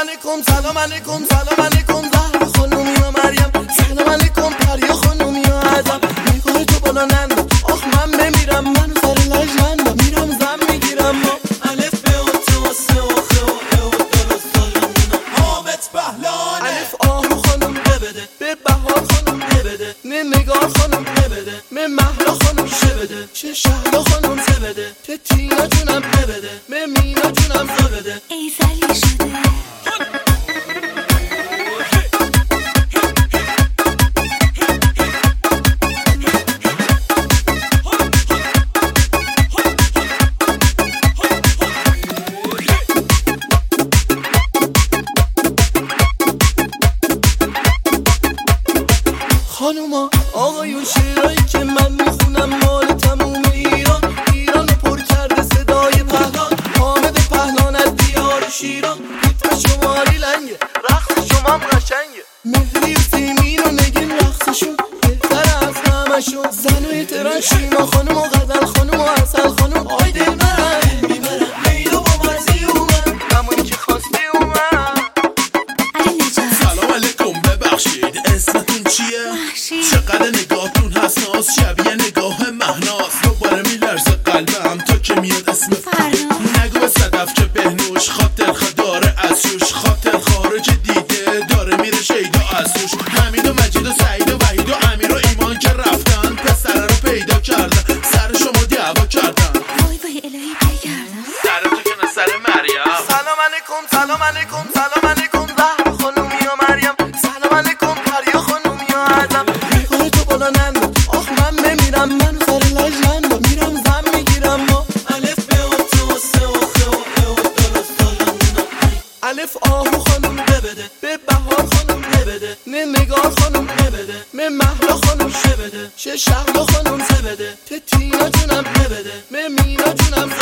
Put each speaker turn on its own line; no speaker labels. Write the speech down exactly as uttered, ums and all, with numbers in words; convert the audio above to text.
علیکم سلام علیکم سلام علیکم زهر خانوم یا مریم، سلام علیکم پریا خانوم یا ادم. نگاه تو بالا نندم آخ من بمیرم، منو سر لجندم میرم زم میگیرم. ما الف به و ت و س و خ و ا و د و سالمون حامد پهلوان. الف آهو خانوم ببده به بهار خانوم ببده، نه نگار خانوم ببده، به مهلا خانوم شبده، چه شهلا خانوم زبده، ته تینا جونم ببده، به مینا جونم زبده.
ای زلی شده
خانوما آقایون شعرهایی که من میخونم مال تموم ایران. ایران پر کرده صدای پهلوان، حامد پهلوان از دیار شیران. ریتم شمالی لنگه رقص شما قشنگه، مهری و سیمین و نگین رقصشون بهتر از همشون. زن و احترام شیما خانوم و غزل خانوم و عسل خانوم. آی دل برن میبرن میلو با مرزی اومد، همونی که خواستی اومد.
سلام علیکم ببخشید اسمتون چیه؟ چقدر نگاهتون حساس شبیه نگاه مهناز. دوباره میلرزه قلبم تا که میاد اسم فردا. نگو به صدف که بهنوش خاطر خداره از شوش، خاطر خارج دیده داره میره شیدا از توش. حمید و مجید و سعید و وحید و امیر و ایمان که رفتن پسر رو پیدا کردن، سر شما دعوا کردن.
وای وای الهی بگردم
سر تو که سر مریم.
سلام علیکم سلام علیکم سلام علیکم زهر خانوم یا مریم، سلام علیکم پریا خانوم یا ادم. نگاه تو بالا نندم آخ من بمیرم، منو سر لجندم میرم زم میگیرم. ما الف به و ت و س و خ و ا و د و سالمون. الف آهو خانوم ببده به بهار خانوم ببده، نه نگار خانوم ببده، به مهلا خانوم شبده، چه شهلا خانوم زبده، ته تینا جونم ببده، به مینا جونم